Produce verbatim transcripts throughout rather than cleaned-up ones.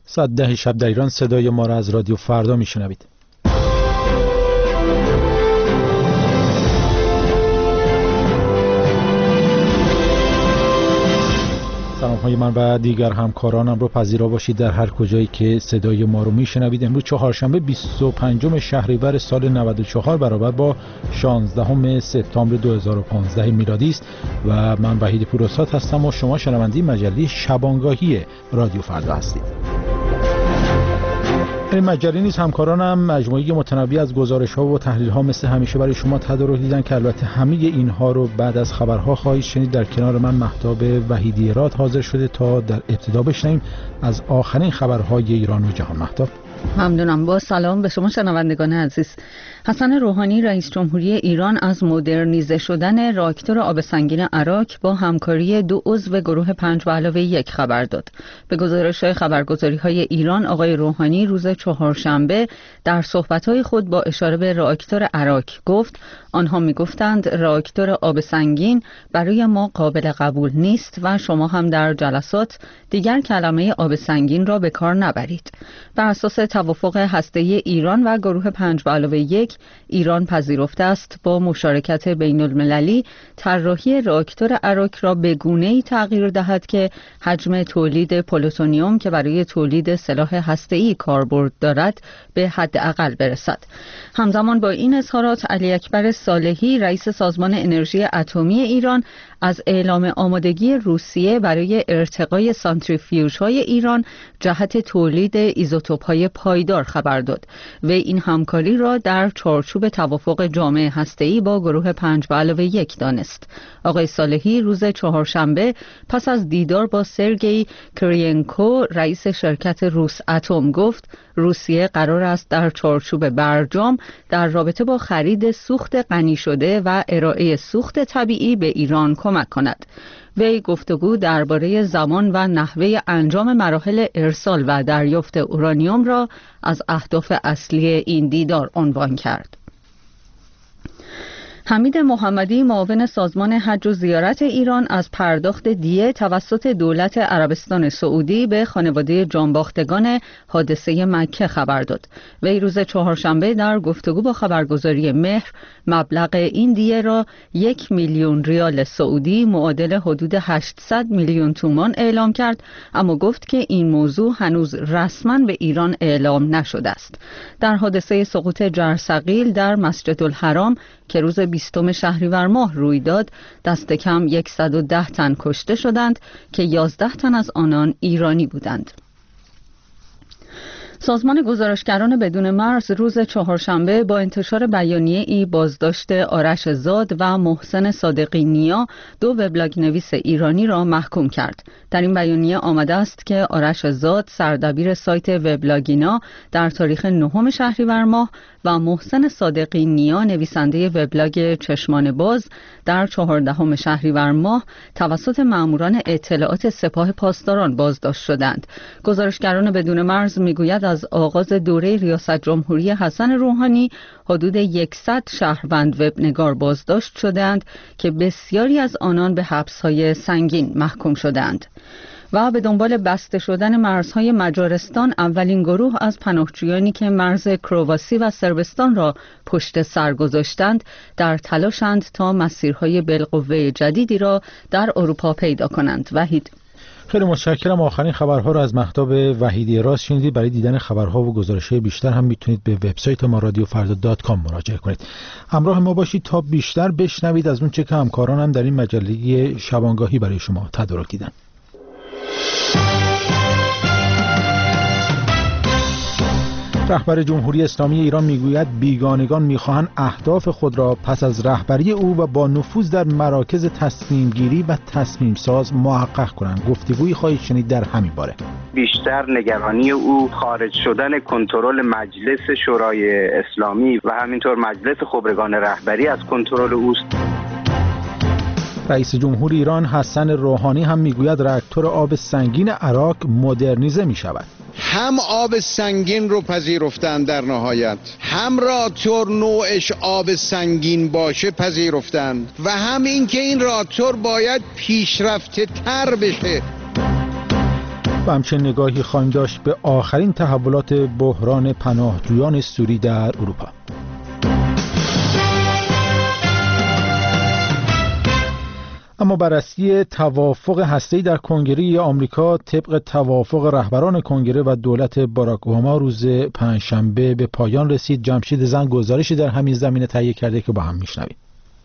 ساعت ده شب در ایران صدای ما را از رادیو فردا میشنوید. سلام های من و دیگر همکارانم رو پذیرا باشید در هر کجایی که صدای ما رو میشنوید. امروز چهارشنبه بیست و پنجم شهریور سال نود و چهار برابر با شانزدهم سپتامبر دو هزار و پانزده میلادی است و من وحید پوراساد هستم و شما شنونده مجله شبانگاهی رادیو فردا هستید. این مجله نیز همکارانم مجموعه متنوع از گزارش‌ها و تحلیل‌ها مثل همیشه برای شما تدارک دیدن که البته همه اینها رو بعد از خبرها خواهید شنید. در کنار من مهتاب وحیدی راد حاضر شده تا در ابتدا بشنویم از آخرین خبرهای ایران و جهان. مهتاب. ممنونم. با سلام به شما شنوندگان عزیز. حسن روحانی رئیس جمهوری ایران از مدرنیزه شدن راکتور آب سنگین عراق با همکاری دو عضو گروه پنج به علاوه یک خبر داد. به گزارش خبرگزاری‌های ایران آقای روحانی روز چهارشنبه در صحبت‌های خود با اشاره به راکتور عراق گفت آنها می‌گفتند راکتور آب سنگین برای ما قابل قبول نیست و شما هم در جلسات دیگر کلمه آب سنگین را به کار نبرید. بر اساس توافق هسته‌ای ایران و گروه پنج به علاوه یک ایران پذیرفته است با مشارکت بین المللی طراحی راکتور عراق را به گونه‌ای تغییر دهد که حجم تولید پلوتونیوم که برای تولید سلاح هسته‌ای کاربرد دارد به حداقل برسد. همزمان با این اظهارات علی اکبر صالحی رئیس سازمان انرژی اتمی ایران از اعلام آمادگی روسیه برای ارتقای سانتریفیوژهای ایران جهت تولید ایزوتوپ‌های پایدار خبر داد و این همکاری را در چارچوب توافق جامع هسته‌ای با گروه پنج به علاوه یک دانست. آقای صالحی روز چهارشنبه پس از دیدار با سرگئی کرینکو رئیس شرکت روس اتم گفت روسیه قرار است در چارچوب برجام در رابطه با خرید سوخت غنی شده و ارائه سوخت طبیعی به ایران کمک کند. وی گفتگو درباره زمان و نحوه انجام مراحل ارسال و دریافت اورانیوم را از اهداف اصلی این دیدار عنوان کرد. حمید محمدی معاون سازمان حج و زیارت ایران از پرداخت دیه توسط دولت عربستان سعودی به خانواده جانباختگان حادثه مکه خبر داد. وی روز چهارشنبه در گفتگو با خبرگزاری مهر مبلغ این دیه را یک میلیون ریال سعودی معادل حدود هشتصد میلیون تومان اعلام کرد، اما گفت که این موضوع هنوز رسما به ایران اعلام نشده است. در حادثه سقوط جرثقیل در مسجد الحرام که روز بیستم شهریور ماه روی داد دست کم صد و ده تن کشته شدند که یازده تن از آنان ایرانی بودند. سازمان گزارشگران بدون مرز روز چهارشنبه با انتشار بیانیه ای بازداشت آرش زاد و محسن صادقی نیا دو وبلاگ نویس ایرانی را محکوم کرد. در این بیانیه آمده است که آرش زاد سردبیر سایت وبلاگینا در تاریخ نهم شهریور ماه و محسن صادقی نیا نویسنده وبلاگ چشمان باز در چهاردهم شهریور ماه توسط ماموران اطلاعات سپاه پاسداران بازداشت شدند. گزارشگران بدون مرز میگوید از آغاز دوره ریاست جمهوری حسن روحانی حدود صد شهروند وبنگار بازداشت شدند که بسیاری از آنان به حبس‌های سنگین محکوم شدند. و به دنبال بسته شدن مرزهای مجارستان اولین گروه از پناهجویانی که مرز کرواسی و صربستان را پشت سر گذاشتند در تلاشند تا مسیرهای بالقوه جدیدی را در اروپا پیدا کنند. وحید. خیلی متشکرم. آخرین خبرها را از مهتاب وحیدی راست شنیدید. برای دیدن خبرها و گزارش‌های بیشتر هم میتونید به وبسایت ما رادیو فردا دات کام مراجعه کنید. همراه ما باشید تا بیشتر بشنوید از اون چه که همکارانم در این مجله شبانگاهی برای شما تدارک دیدن. رهبر جمهوری اسلامی ایران میگوید بیگانگان میخواهند اهداف خود را پس از رهبری او و با نفوذ در مراکز تصمیم گیری و تصمیم ساز محقق کنند. گفتگویی خواهید شنید در همین باره. بیشتر نگرانی او خارج شدن کنترل مجلس شورای اسلامی و همینطور مجلس خبرگان رهبری از کنترل اوست. رئیس جمهور ایران حسن روحانی هم میگوید راکتور آب سنگین عراق مدرنیزه می شود. هم آب سنگین رو پذیرفتن در نهایت، هم راکتور نوعش آب سنگین باشه پذیرفتند و هم این که این راکتور باید پیشرفته تر بشه. و همچنین نگاهی خواهیم داشت به آخرین تحولات بحران پناهجویان سوری در اروپا. اما بررسی توافق هسته‌ای در کنگره آمریکا طبق توافق رهبران کنگره و دولت باراک اوباما روز پنجشنبه به پایان رسید. جمشید زند گزارشی در همین زمینه تهیه کرده که با هم میشنویم.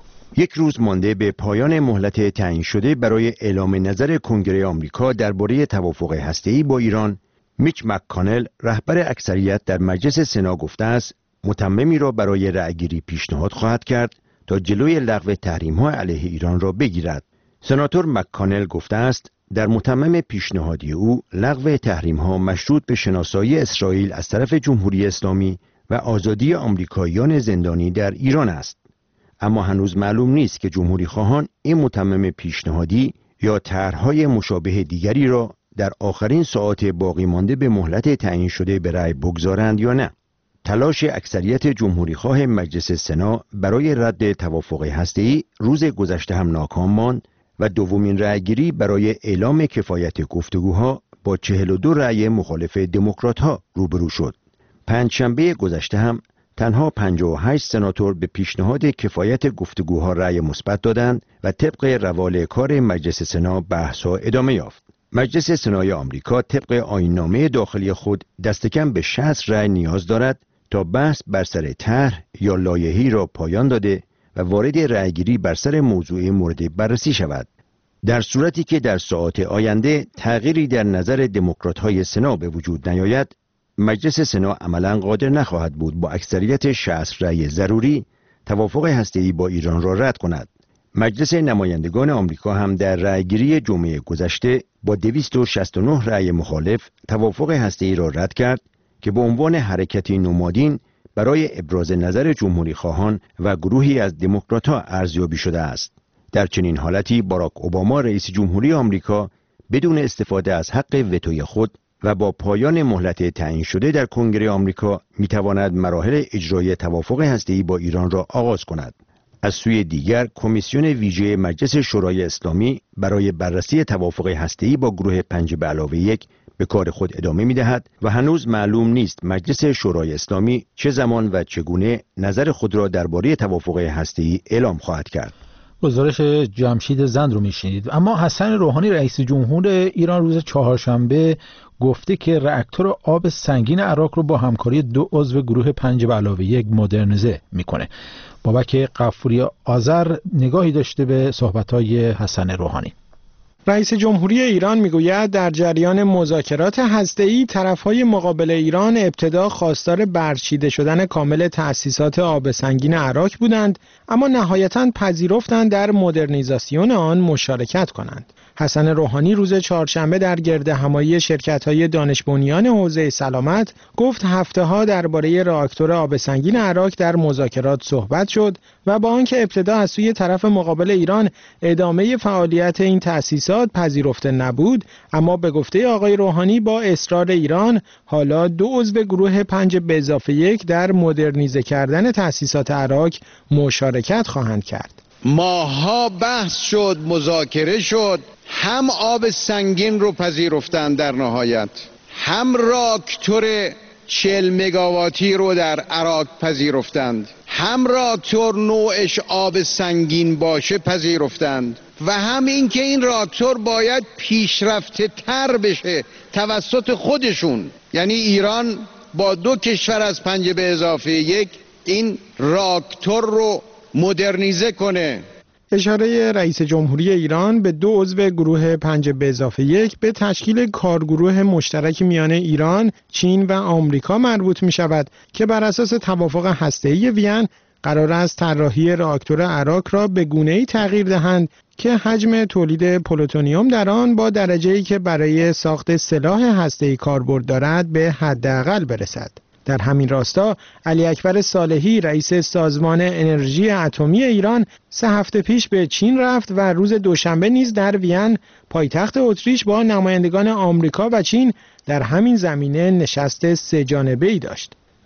یک روز مانده به پایان مهلت تعیین شده برای اعلام نظر کنگره آمریکا درباره توافق هسته‌ای با ایران، میچ مک‌کانل رهبر اکثریت در مجلس سنا گفته است متممی را برای رأیگیری پیشنهاد خواهد کرد تا جلوی لغو تحریم‌ها علیه ایران را بگیرد. سناتور مک‌کانل گفته است در متمم پیشنهادی او لغو تحریم‌ها مشروط به شناسایی اسرائیل از طرف جمهوری اسلامی و آزادی آمریکاییان زندانی در ایران است. اما هنوز معلوم نیست که جمهوری خواهان این متمم پیشنهادی یا طرح‌های مشابه دیگری را در آخرین ساعات باقی مانده به مهلت تعیین شده به رأی بگذارند یا نه. تلاش اکثریت جمهوری خواه مجلس سنا برای رد توافق هسته‌ای روز گذشته هم ناکام ماند و دومین رأیگیری برای اعلام کفایت گفتگوها با چهل و دو رأی مخالف دموکرات‌ها روبرو شد. پنجشنبه گذشته هم تنها پنجاه و هشت سناتور به پیشنهاد کفایت گفتگوها رأی مثبت دادند و طبق روال کار مجلس سنا بحث‌ها ادامه یافت. مجلس سنای آمریکا طبق آیین‌نامه داخلی خود دست کم به شصت رأی نیاز دارد تا بحث بر سر طرح یا لایحه‌ای را پایان داده و وارد رأیگیری بر سر موضوع مورد بررسی شود. در صورتی که در ساعات آینده تغییری در نظر دموکرات‌های سنا به وجود نیاید، مجلس سنا عملاً قادر نخواهد بود با اکثریت شصت رأی ضروری توافق هسته‌ای با ایران را رد کند. مجلس نمایندگان آمریکا هم در رأیگیری جمعه گذشته با دویست و شصت و نه رأی مخالف توافق هسته‌ای را رد کرد که به عنوان حرکتی نمادین برای ابراز نظر جمهوری خواهان و گروهی از دموکرات‌ها ارزیابی شده است. در چنین حالتی باراک اوباما رئیس جمهوری آمریکا بدون استفاده از حق وتوی خود و با پایان مهلت تعیین شده در کنگره آمریکا میتواند مراحل اجرای توافق هسته‌ای با ایران را آغاز کند. از سوی دیگر کمیسیون ویژه مجلس شورای اسلامی برای بررسی توافق هسته‌ای با گروه پنج به علاوه یک به کار خود ادامه می‌دهد و هنوز معلوم نیست مجلس شورای اسلامی چه زمان و چگونه نظر خود را درباره توافق هسته‌ای اعلام خواهد کرد. گزارش جمشید زند رو میشنید. اما حسن روحانی رئیس جمهور ایران روز چهارشنبه گفته که راکتور آب سنگین عراق رو با همکاری دو عضو گروه پنج به علاوه یک مدرنیزه میکنه. بابک غفوری آذر نگاهی داشته به صحبت‌های حسن روحانی. رئیس جمهوری ایران میگوید در جریان مذاکرات هسته‌ای طرف‌های مقابل ایران ابتدا خواستار برچیده شدن کامل تأسیسات آب سنگین عراق بودند، اما نهایتاً پذیرفتند در مدرنیزاسیون آن مشارکت کنند. حسن روحانی روز چهارشنبه در گردهمایی شرکت‌های دانش بنیان حوزه سلامت گفت هفته‌ها درباره راکتور آب سنگین عراق در مذاکرات صحبت شد و با آنکه ابتدا از سوی طرف مقابل ایران ادامه فعالیت این تأسیسات پذیرفته نبود، اما به گفته آقای روحانی با اصرار ایران حالا دو عضو گروه پنج به اضافه یک در مدرنیزه کردن تأسیسات عراق مشارکت خواهند کرد. ماها بحث شد، مذاکره شد، هم آب سنگین رو پذیرفتن در نهایت، هم راکتور چهل مگاواتی رو در عراق پذیرفتند، هم راکتور نوعش آب سنگین باشه پذیرفتند و هم این که این راکتور باید پیشرفته تر بشه توسط خودشون، یعنی ایران با دو کشور از پنج به اضافه یک این راکتور رو مدرنیزه کنه. اشاره رئیس جمهوری ایران به دو عضو گروه پنج به اضافه یک به تشکیل کارگروه مشترک میان ایران، چین و آمریکا مربوط می شود که بر اساس توافق هسته‌ای وین قرار است طراحی راکتور عراق را به گونه‌ای تغییر دهند که حجم تولید پلوتونیوم در آن با درجه‌ای که برای ساخت سلاح هسته‌ای کاربرد دارد به حداقل برسد. در همین راستا علی اکبر صالحی رئیس سازمان انرژی اتمی ایران سه هفته پیش به چین رفت و روز دوشنبه نیز در وین پایتخت اتریش با نمایندگان آمریکا و چین در همین زمینه نشست سه جانبه‌ای داشت.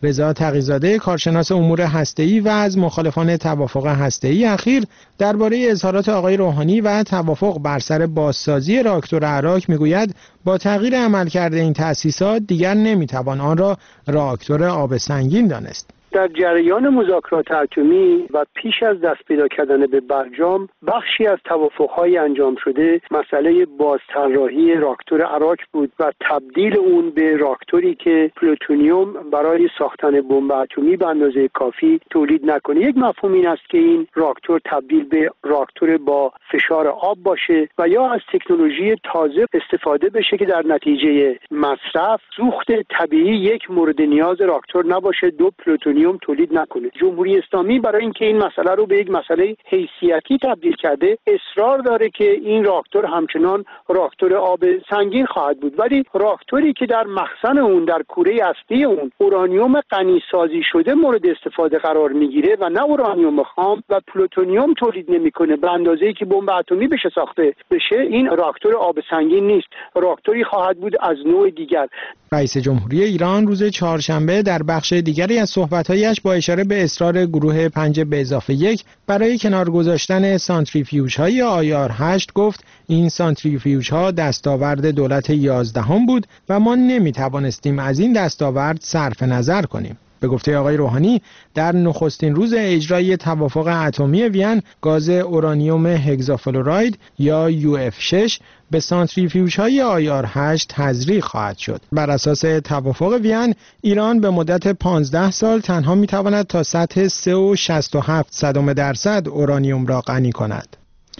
رضا تقی‌زاده کارشناس امور هسته‌ای و از مخالفان توافق هسته‌ای اخیر درباره اظهارات آقای روحانی و توافق بر سر بازسازی راکتور اراک میگوید با تغییر عملکرد این تأسیسات دیگر نمیتوان آن را راکتور آب سنگین دانست. در جریان مذاکرات اتمی و پیش از دست پیدا کردن به برجام بخشی از توافق‌های انجام شده مسئله بازطراحی راکتور اراک بود و تبدیل اون به راکتوری که پلوتونیوم برای ساختن بمب اتمی به اندازه کافی تولید نکنه. یک مفهوم این است که این راکتور تبدیل به راکتور با فشار آب باشه و یا از تکنولوژی تازه استفاده بشه که در نتیجه مصرف سوخت طبیعی یک مورد نیاز راکتور نباشه، دو پلوتونیوم تولید نکنه. جمهوری اسلامی برای اینکه این مسئله رو به یک مسئله حیثیتی تبدیل کرده اصرار داره که این راکتور همچنان راکتور آب سنگین خواهد بود، ولی راکتوری که در مخزن اون در کوره اصلی اون اورانیوم غنی سازی شده مورد استفاده قرار میگیره و نه اورانیوم خام و پلوتونیوم تولید نمیکنه به اندازه‌ای که بمب اتمی بشه ساخته بشه، این راکتور آب سنگین نیست، راکتوری خواهد بود از نوع دیگر. رئیس جمهوری ایران روز چهارشنبه در بخش دیگری از صحبت‌هایش با اشاره به اصرار گروه پنج به اضافه یک برای کنار گذاشتن سانتریفیوژهای آیار هشت گفت این سانتریفیوژها دستاورد دولت یازدهم بود و ما نمی‌توانستیم از این دستاورد صرف نظر کنیم. به گفته آقای روحانی در نخستین روز اجرای توافق اتمی وین گاز اورانیوم هگزافلوراید یا یو اف شش به سانتریفیوژهای آیار هشت تزریق خواهد شد. بر اساس توافق وین ایران به مدت پانزده سال تنها میتواند تا سطح سه و شصت و هفت صدم درصد اورانیوم را غنی کند.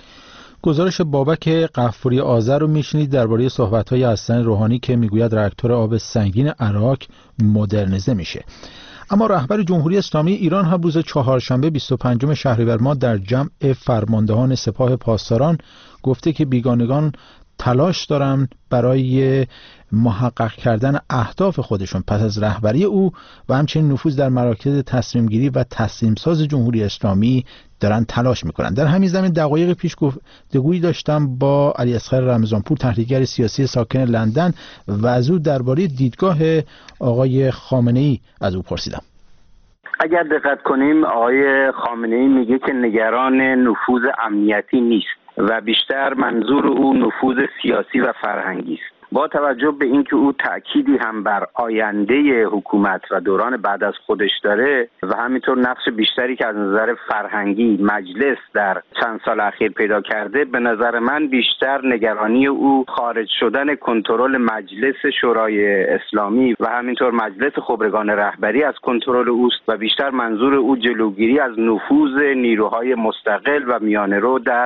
گزارش بابک غفوری آذر رو میشنید درباره صحبت‌های حسن روحانی که میگوید راکتور آب سنگین اراک مدرنیزه میشه. اما رهبر جمهوری اسلامی ایران هم روز چهارشنبه بیست و پنجم شهریور ماه در جمع فرماندهان سپاه پاسداران گفته که بیگانگان تلاش دارن برای محقق کردن اهداف خودشون پس از رهبری او و همچنین نفوذ در مراکز تصمیم گیری و تصمیم ساز جمهوری اسلامی دارن تلاش میکنن. در همین زمین دقایق پیش گفتگویی داشتم با علی اصغر رمضانپور تحلیلگر سیاسی ساکن لندن و از او درباره دیدگاه آقای خامنه‌ای از او پرسیدم. اگر دقت کنیم آقای خامنه‌ای میگه که نگران نفوذ امنیتی نیست و بیشتر منظور او نفوذ سیاسی و فرهنگی است. با توجه به اینکه او تأکیدی هم بر آینده حکومت و دوران بعد از خودش داره و همینطور نقش بیشتری که از نظر فرهنگی مجلس در چند سال اخیر پیدا کرده، به نظر من بیشتر نگرانی او خارج شدن کنترل مجلس شورای اسلامی و همینطور مجلس خبرگان رهبری از کنترل اوست و بیشتر منظور او جلوگیری از نفوذ نیروهای مستقل و میانه‌رو در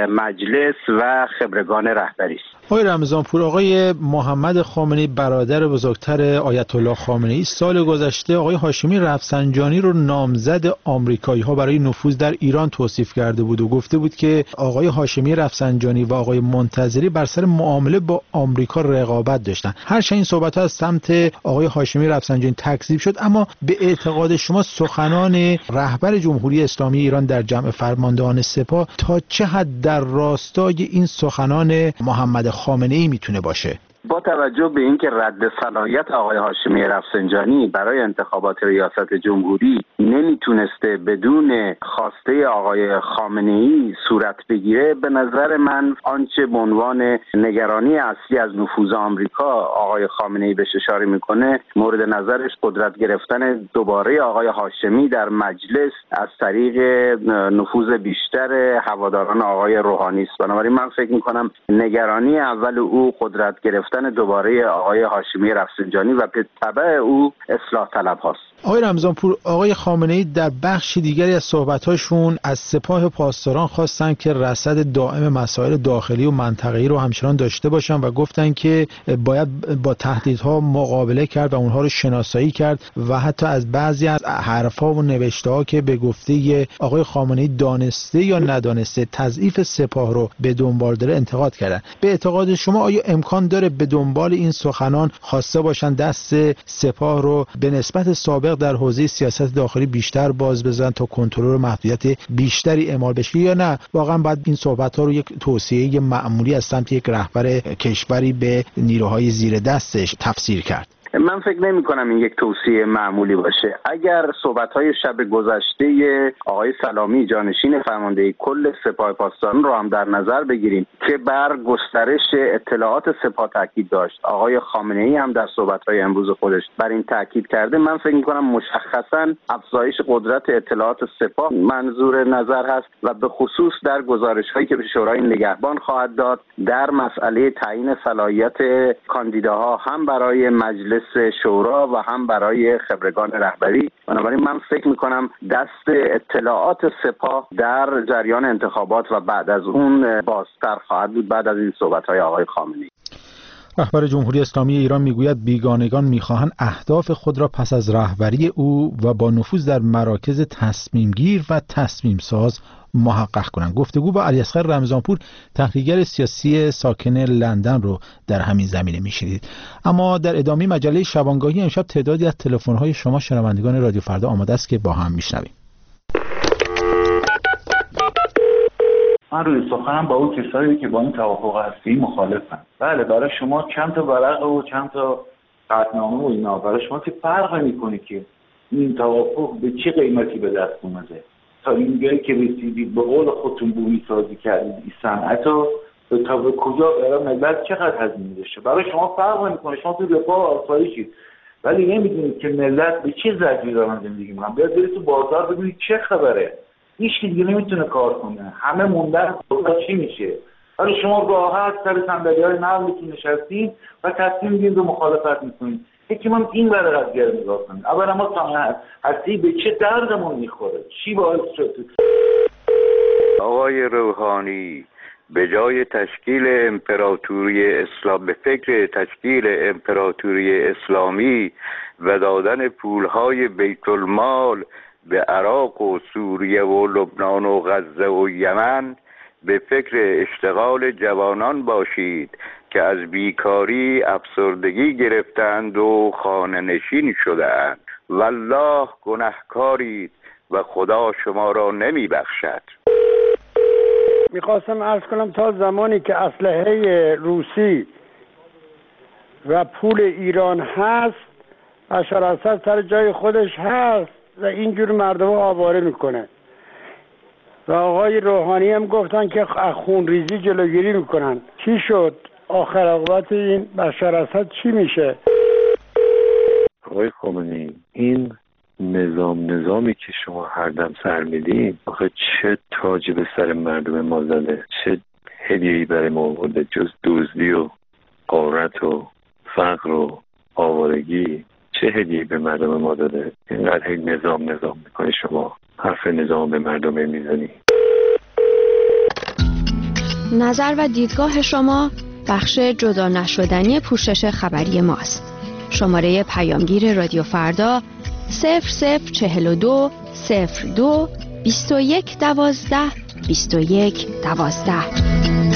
مجلس و خبرگان رهبری است. آقای رمضانپور، آقای محمد خامنه‌ای برادر بزرگتر آیت الله خامنه‌ای سال گذشته آقای هاشمی رفسنجانی رو نامزد آمریکایی‌ها برای نفوذ در ایران توصیف کرده بود و گفته بود که آقای هاشمی رفسنجانی و آقای منتظری بر سر معامله با آمریکا رقابت داشتن. هرچند این صحبت‌ها از سمت آقای هاشمی رفسنجانی تکذیب شد، اما به اعتقاد شما سخنان رهبر جمهوری اسلامی ایران در جمع فرماندهان سپاه تا چه حد در راستای این سخنان محمد خامنه‌ای میتونه باشه؟ با توجه به اینکه رد صلاحیت آقای هاشمی رفسنجانی برای انتخابات ریاست جمهوری نمیتونسته بدون خواسته آقای خامنه‌ای صورت بگیره، به نظر من آنچه به عنوان نگرانی اصلی از نفوذ آمریکا آقای خامنه‌ای بهش اشاره میکنه، مورد نظرش قدرت گرفتن دوباره آقای هاشمی در مجلس از طریق نفوذ بیشتر هواداران آقای روحانی است. بنابراین من فکر میکنم نگرانی اول او قدرت گرفتن دوباره آقای هاشمی رفسنجانی و به تبع او اصلاح طلب هاست. آقای رمضانپور، آقای خامنه‌ای در بخش دیگری از صحبت‌هاشون از سپاه پاسداران خواستن که رصد دائم مسائل داخلی و منطقه‌ای رو همچنان داشته باشن و گفتن که باید با تهدیدها مقابله کرد و اونها رو شناسایی کرد و حتی از بعضی از حرف‌ها و نوشته‌ها که به گفته آقای خامنه‌ای دانسته یا ندانسته تضعیف سپاه رو به دنبال داره انتقاد کردن. به اعتقاد شما آیا امکان داره به دنبال این سخنان خواسته باشن دست سپاه رو به نسبت سابق در حوزه سیاست داخلی بیشتر باز بزنن تا کنترل و محدودیت بیشتری اعمال بشه، یا نه واقعا باید این صحبت ها رو یک توصیه معمولی از سمت یک رهبر کشوری به نیروهای زیر دستش تفسیر کرد؟ من فکر نمی کنم این یک توصیه معمولی باشه. اگر صحبت‌های شب گذشته آقای سلامی جانشین فرمانده کل سپاه پاسداران رو هم در نظر بگیریم که بر گسترش اطلاعات سپاه تاکید داشت، آقای خامنه‌ای هم در صحبت‌های امروز خودش بر این تاکید کرده، من فکر می‌کنم مشخصاً افزایش قدرت اطلاعات سپاه منظور نظر هست و به خصوص در گزارش‌هایی که به شورای نگهبان خواهد داد در مسئله تعیین صلاحیت کاندیداها هم برای مجلس شورا و هم برای خبرگان رهبری. بنابراین من فکر می‌کنم دست اطلاعات سپاه در جریان انتخابات و بعد از اون بازتر خواهد بود بعد از این صحبت‌های آقای خامنه‌ای. رهبر جمهوری اسلامی ایران میگوید بیگانگان میخواهند اهداف خود را پس از رهبری او و با نفوذ در مراکز تصمیم گیر و تصمیم ساز محقق کنند. گفتگو با علیاصغر رمضانپور تحلیلگر سیاسی ساکن لندن رو در همین زمینه میشنید. اما در ادامه مجله شبانگاهی امشب تعدادی از تلفن‌های شما شنوندگان رادیو فردا آماده است که با هم میشنویم. من روی سخنم با اون کسایی که با این توافق هستی مخالفم. بله برای شما چند تا ورقه و چند تا قطعنامه و اینا برای شما که فرق نمی‌کنه که این توافق به چه قیمتی به دست اومده. تا اینجایی که رسیدید به قول خودتون بومی سازی کردید این صنعت رو تا به کجا برای ملت چقدر هزینه داشته. برای شما فرق نمی‌کنه، شما تو رفاه آسایشید، ولی نمی‌دونید که ملت به چه زجری دارن زندگی می‌کنن. بیاید برید تو بازار ببینید چه خبره. هیچ کی دیگه نمیتونه کار کنه، همه موندن چی میشه. ولی شما راحت سر صندلی‌های نرمتون نشستین و تصمیم میگیرید و مخالفت میکنید. یکی من این برای قضیه رو نگاه کنید. اولا ما تا هستی به چه دردمون میخوره، چی باعث شد. آقای روحانی به جای تشکیل امپراتوری اسلام به فکر تشکیل امپراتوری اسلامی و دادن پولهای بیت المال به عراق و سوریه و لبنان و غزه و یمن به فکر اشتغال جوانان باشید که از بیکاری افسردگی گرفتند و خانه نشین شدند. والله گناهکارید و خدا شما را نمی بخشد. میخواستم عرض کنم تا زمانی که اسلحه روسی و پول ایران هست، بشار اسد سر جای خودش هست و اینجور مردم رو آواره میکنه و آقای روحانی هم گفتن که از خونریزی جلوگیری میکنن. چی شد؟ آخر عاقبت این بشار اسد چی میشه؟ آقای خامنه‌ای، این نظام نظامی که شما هر دم سر میدین آخه چه تاجی به سر مردم ما زده، چه هدیه‌ای برای ما آورده جز دزدی و غارت و فقر و آوارگی؟ چه هدیه‌ای به مردم ما داده؟ اینقدر هی نظام نظام میکنی شما، حرف نظام به مردم میزنی. نظر و دیدگاه شما بخش جدا نشدنی پوشش خبری ماست. شماره پیامگیر رادیو فردا صفر صفر چهل و دو صفر دو بیست و یک دوازده بیست و یک دوازده.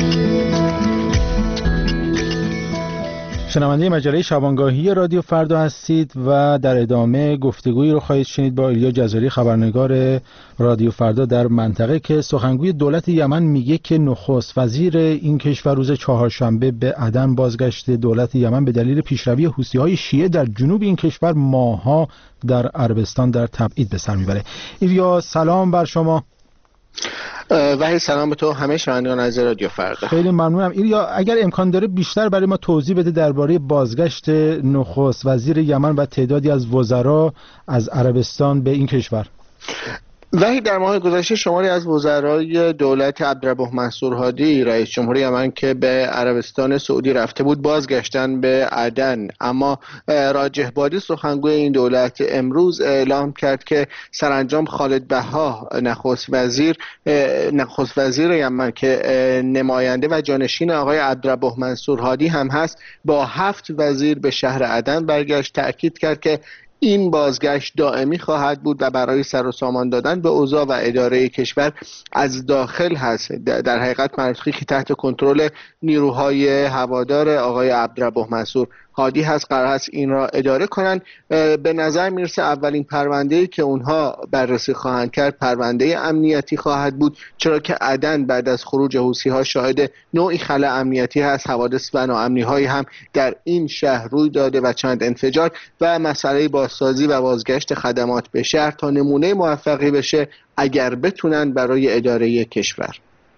شنونده مجله شبانگاهی رادیو فردا هستید و در ادامه گفتگویی رو خواهید شنید با ایلیا جزاری خبرنگار رادیو فردا در منطقه که سخنگوی دولت یمن میگه که نخست وزیر این کشور روز چهارشنبه به عدن بازگشت دولت یمن به دلیل پیشروی حوثی‌های شیعه در جنوب این کشور ماه‌ها در عربستان در تبعید به سر میبره. ایلیا سلام بر شما. وحید سلام به تو همه شنوندگان عزیز رادیو فردا. خیلی ممنونم. ایلیا اگر امکان داره بیشتر برای ما توضیح بده درباره بازگشت نخست وزیر یمن و تعدادی از وزرا از عربستان به این کشور. وحید در ماه گذشته شماری از وزرای دولت عبدالربه منصور هادی رئیس جمهور یمن که به عربستان سعودی رفته بود بازگشتن به عدن، اما راجح بادی سخنگوی این دولت امروز اعلام کرد که سرانجام خالد بها نخست وزیر نخست وزیر یمن که نماینده و جانشین آقای عبدالربه منصور هادی هم هست با هفت وزیر به شهر عدن برگشت. تأکید کرد که این بازگشت دائمی خواهد بود و برای سر و سامان دادن به اوضاع و اداره کشور از داخل هست. در حقیقت مناطقی که تحت کنترل نیروهای هوادار آقای عبدالربه منصور هادی هست قرار هست این را اداره کنن. به نظر میرسه اولین پرونده‌ای که اونها بررسی خواهند کرد پرونده امنیتی خواهد بود، چرا که عدن بعد از خروج حوثی‌ها شاهد نوعی خلأ امنیتی هست. حوادث و ناامنی‌هایی هم در این شهر روی داده و چند انفجار و مسئله بازسازی و بازگشت خدمات به شهر تا نمونه موفقی بشه اگر بتونن برای اداره کشور.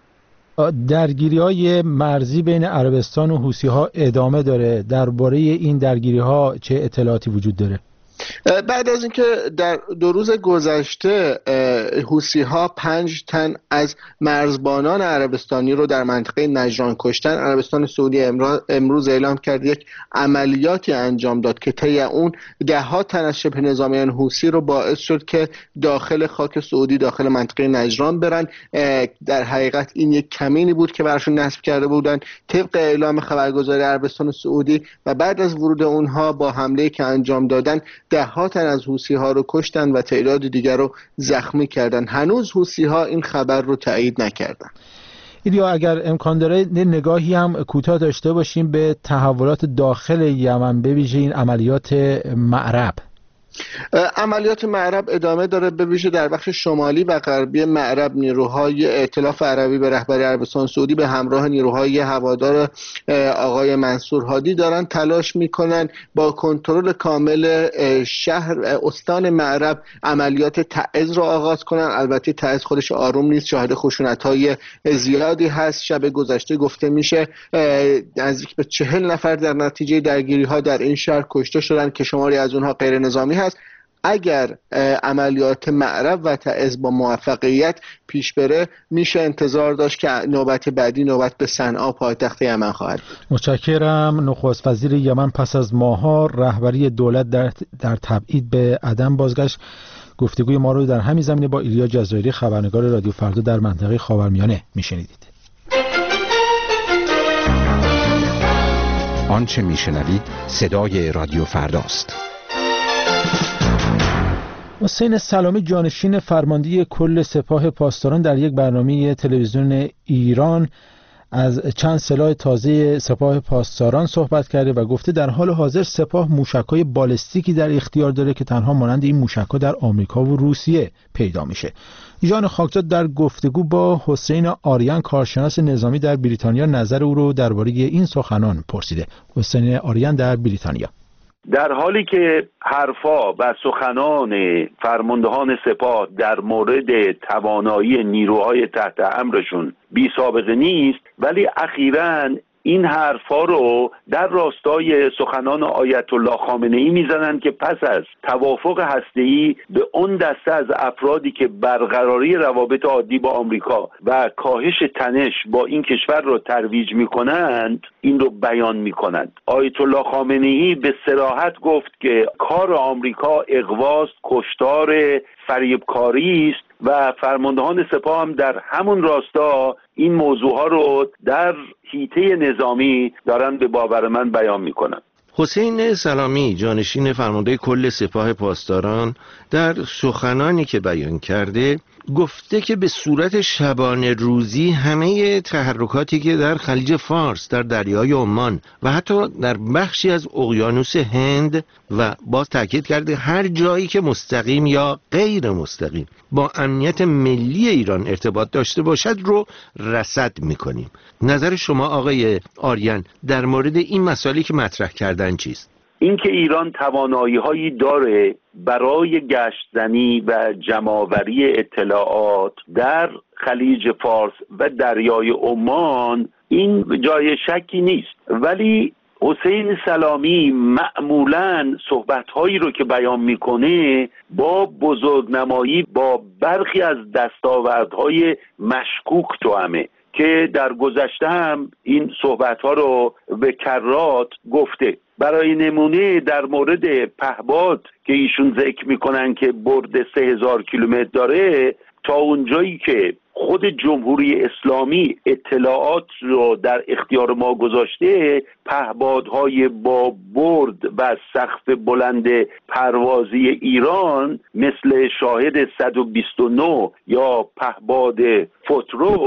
درگیری‌های مرزی بین عربستان و حوثی‌ها ادامه داره. درباره این درگیری‌ها چه اطلاعاتی وجود داره؟ بعد از اینکه در دو روز گذشته حوثی‌ها پنج تن از مرزبانان عربستانی رو در منطقه نجران کشتن، عربستان سعودی امروز اعلام کرد یک عملیاتی انجام داد که طی اون ده ها تن از شبه نظامیان حوثی رو باعث شد که داخل خاک سعودی داخل منطقه نجران برن. در حقیقت این یک کمینی بود که براشون نصب کرده بودن طبق اعلام خبرگزاری عربستان سعودی و بعد از ورود اونها با حمله‌ای که انجام دادن ده ها تن از حوثی‌ها رو کشتن و تعداد دیگر رو زخمی کردن. هنوز حوثی‌ها این خبر رو تایید نکردن. یا اگر امکان داره نگاهی هم کوتاه داشته باشیم به تحولات داخل یمن، به ویژه این عملیات معرب. عملیات معرب ادامه داره، به ویژه در بخش شمالی و غربی معرب نیروهای ائتلاف عربی به رهبری عربستان سعودی به همراه نیروهای هوادار آقای منصور هادی دارن تلاش میکنن با کنترل کامل شهر استان معرب عملیات تعز رو آغاز کنن. البته تعز خودش آروم نیست، شاهد خشونت‌های زیادی هست. شب گذشته گفته میشه نزدیک به چهل نفر در نتیجه درگیری‌ها در این شهر کشته شدن که شماری از اونها غیر نظامی هست. اگر عملیات معرب و تعز با موفقیت پیش بره میشه انتظار داشت که نوبت بعدی نوبت به صنعا پایتخت یمن خواهد بود. متشکرم. نخست وزیر یمن پس از ماه‌ها رهبری دولت در در تبعید به عدن بازگشت. گفتگوی ما رو در همین زمینه با ایلیا جزایری خبرنگار رادیو فردا در منطقه خاورمیانه میشنیدید. آنچه میشنوید صدای رادیو فرداست. حسین سلامی جانشین فرمانده کل سپاه پاسداران در یک برنامه تلویزیون ایران از چند سلاح تازه سپاه پاسداران صحبت کرده و گفته در حال حاضر سپاه موشک‌های بالستیکی در اختیار داره که تنها مانند این موشک‌ها در آمریکا و روسیه پیدا میشه. ژان خاکزاد در گفتگو با حسین آریان کارشناس نظامی در بریتانیا نظر او رو درباره این سخنان پرسیده. حسین آریان در بریتانیا: در حالی که حرفا و سخنان فرماندهان سپاه در مورد توانایی نیروهای تحت امرشون بی سابقه نیست، ولی اخیراً این حرفا رو در راستای سخنان آیت الله خامنه‌ای میزنن که پس از توافق هسته‌ای به اون دسته از افرادی که برقراری روابط عادی با آمریکا و کاهش تنش با این کشور رو ترویج میکنند این رو بیان میکنند. آیت الله خامنه‌ای به صراحت گفت که کار آمریکا اغواست، کشتار، فریبکاری است و فرماندهان سپاه هم در همون راستا این موضوع ها رو در حیطه نظامی دارن به باور من بیان میکنن. حسین سلامی جانشین فرمانده کل سپاه پاسداران در سخنانی که بیان کرده گفته که به صورت شبانه روزی همه تحرکاتی که در خلیج فارس، در دریای عمان و حتی در بخشی از اقیانوس هند و باز تاکید کرده هر جایی که مستقیم یا غیر مستقیم با امنیت ملی ایران ارتباط داشته باشد رو رصد میکنیم. نظر شما آقای آریان در مورد این مسائلی که مطرح کردن چیست؟ اینکه ایران توانایی هایی داره برای گشتزنی و جمع‌آوری اطلاعات در خلیج فارس و دریای عمان این جای شکی نیست، ولی حسین سلامی معمولاً صحبت‌هایی رو که بیان میکنه با بزرگنمایی با برخی از دستاوردهای مشکوک توامه که در گذشته هم این صحبت‌ها رو به کرات گفته. برای نمونه در مورد پهباد که ایشون ذکر میکنن که برد سه هزار کیلومتر داره، تا اونجایی که خود جمهوری اسلامی اطلاعات رو در اختیار ما گذاشته، پهبادهای با برد و سقف بلند پروازی ایران مثل شاهد صد و بیست و نه یا پهباد فتروس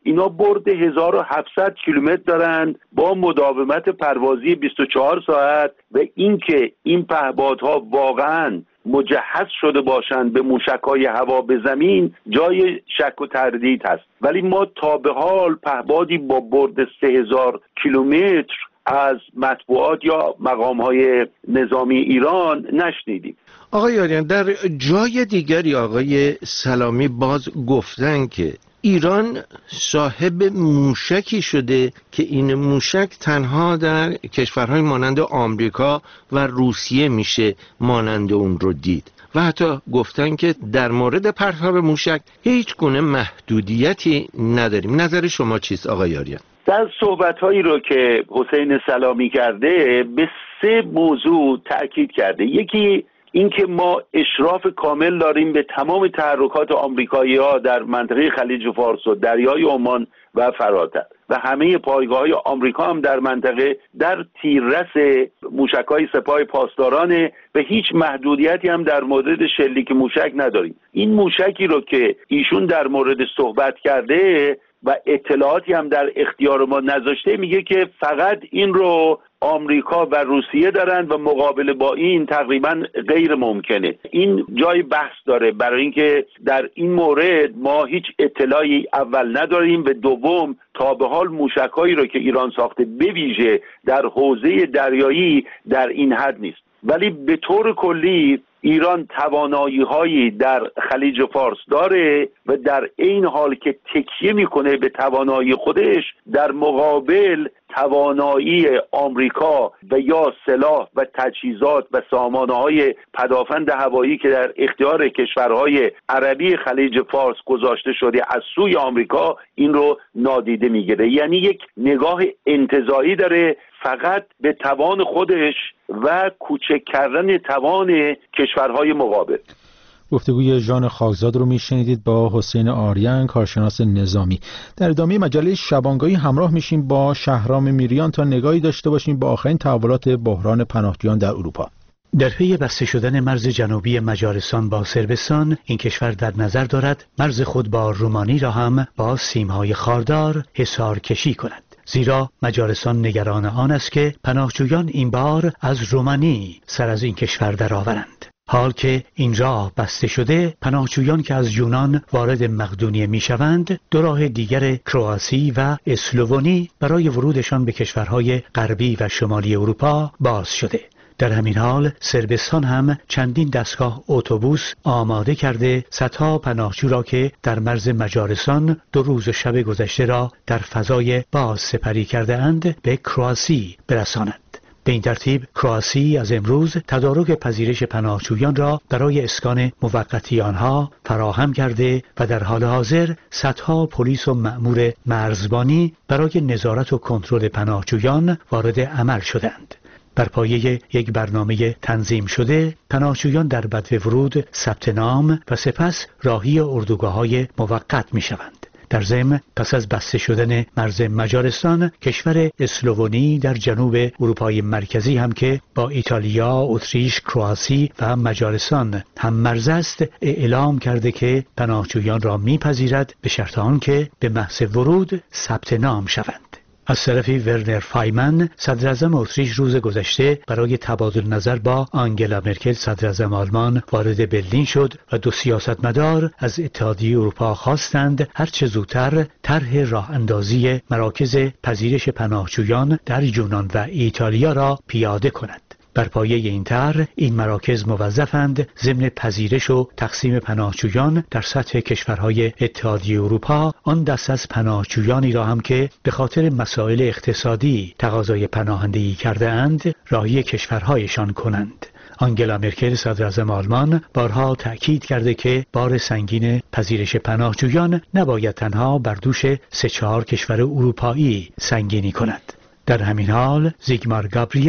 اینا برد هزار و هفتصد کیلومتر دارند با مداومت پروازی بیست و چهار ساعت و اینکه این پهپادها واقعاً مجهز شده باشند به موشک‌های هوا به زمین جای شک و تردید هست. ولی ما تا به حال پهپادی با برد سه هزار کیلومتر از مطبوعات یا مقام‌های نظامی ایران نشنیدیم. آقای آریان، در جای دیگری آقای سلامی باز گفتن که ایران صاحب موشکی شده که این موشک تنها در کشورهای مانند آمریکا و روسیه میشه مانند اون رو دید و حتی گفتن که در مورد پرتاب موشک هیچ گونه محدودیتی نداریم. نظر شما چیست آقای آریان؟ در صحبت‌هایی رو که حسین سلامی کرده به سه موضوع تأکید کرده. یکی اینکه ما اشراف کامل داریم به تمام تحرکات آمریکایی‌ها در منطقه خلیج فارس و دریای عمان و فراتر و همه پایگاه‌های آمریکا هم در منطقه در تیررس موشک‌های سپاه پاسدارانه و هیچ محدودیتی هم در مورد شلیک موشک نداریم. این موشکی رو که ایشون در مورد صحبت کرده و اطلاعاتی هم در اختیار ما نذاشته، میگه که فقط این رو آمریکا و روسیه دارن و مقابله با این تقریبا غیر ممکنه. این جای بحث داره برای اینکه در این مورد ما هیچ اطلاعی اول نداریم و دوم تا به حال موشک‌هایی رو که ایران ساخته به ویژه در حوزه دریایی در این حد نیست. ولی به طور کلی ایران توانایی‌هایی در خلیج فارس داره و در این حال که تکیه میکنه به توانایی خودش در مقابل توانایی آمریکا و یا سلاح و تجهیزات و سامانه‌های پدافند هوایی که در اختیار کشورهای عربی خلیج فارس گذاشته شده از سوی آمریکا این رو نادیده میگیره. یعنی یک نگاه انتزاعی داره فقط به توان خودش و کوچک کردن توان کشورهای مقابل. گفتگوی ژان خاکزاد رو میشنیدید با حسین آریان، کارشناس نظامی. در ادامه مجله شبانگاهی همراه میشیم با شهرام میریان تا نگاهی داشته باشیم با آخرین تحولات بحران پناهجویان در اروپا. در پی بسته شدن مرز جنوبی مجارستان با صربستان، این کشور در نظر دارد مرز خود با رومانی را هم با سیمهای خاردار حصار کشی کند. زیرا مجارستان نگران آن است که پناهجویان این بار از رومانی سر از این کشور درآورند. حال که این راه بسته شده، پناهجویان که از یونان وارد مقدونیه میشوند، دو راه دیگر کرواسی و اسلوونی برای ورودشان به کشورهای غربی و شمالی اروپا باز شده. در همین حال صربستان هم چندین دستگاه اتوبوس آماده کرده صدها پناهجو را که در مرز مجارستان دو روز و شب گذشته را در فضای باز سپری کرده اند به کرواسی برساند. به این ترتیب کرواسی از امروز تدارک پذیرش پناهجویان را برای اسکان موقتی آنها فراهم کرده و در حال حاضر صدها پلیس و مأمور مرزبانی برای نظارت و کنترل پناهجویان وارد عمل شدند. بر پایه یک برنامه تنظیم شده، پناهجویان در بدو ورود ثبت نام و سپس راهی اردوگاه‌های موقت می‌شوند. در ضمن پس از بسته شدن مرز مجارستان، کشور اسلوونی در جنوب اروپای مرکزی هم که با ایتالیا، اتریش، کرواسی و مجارستان هم مرز است، اعلام کرده که پناهجویان را می‌پذیرد به شرط آنکه به محض ورود ثبت نام شوند. از طرفی ورنر فایمن صدراعظم اتریش روز گذشته برای تبادل نظر با آنگلا مرکل صدراعظم آلمان وارد برلین شد و دو سیاستمدار از اتحادیه اروپا خواستند هر چه زودتر طرح راه اندازی مراکز پذیرش پناهجویان در یونان و ایتالیا را پیاده کند. بر پایه این طرح این مراکز موظفند ضمن پذیرش و تقسیم پناهجویان در سطح کشورهای اتحادیه اروپا آن دست از پناهجویانی را هم که به خاطر مسائل اقتصادی تقاضای پناهندگی کرده اند راهی کشورهایشان کنند. آنگلا مرکل صدراعظم آلمان بارها تأکید کرده که بار سنگین پذیرش پناهجویان نباید تنها بر دوش سه چهار کشور اروپایی سنگینی کند. در همین حال زیگمار گابریل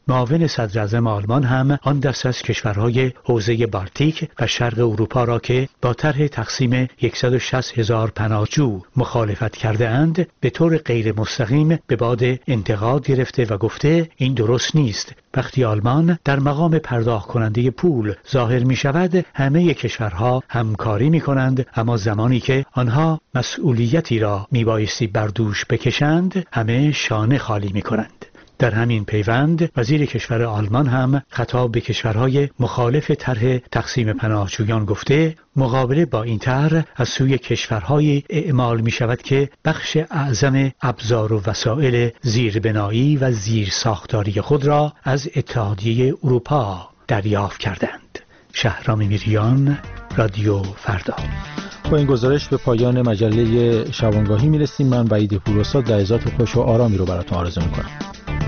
معاون صدر اعظم آلمان هم آن دست از کشورهای حوزه بالتیک و شرق اروپا را که با طرح تقسیم صد و شصت هزار پناهجو مخالفت کرده اند به طور غیر مستقیم به باد انتقاد گرفته و گفته این درست نیست. وقتی آلمان در مقام پرداخت کننده پول ظاهر می شود، همه کشورها همکاری می کنند، اما زمانی که آنها مسئولیتی را می بایستی بر دوش بکشند، همه شانه خالی می کنند. در همین پیوند وزیر کشور آلمان هم خطاب به کشورهای مخالف طرح تقسیم پناهجویان گفته مقابله با این طرح از سوی کشورهای اعمال می شود که بخش اعظم ابزار و وسایل زیربنایی و زیر ساختاری خود را از اتحادیه اروپا دریافت کردند. شهرام میریان، رادیو فردا. با این گزارش به پایان مجله شبانگاهی میرسیم. من وحید پوروسا لحظات خوش و آرامی رو براتون آرزو میکنم.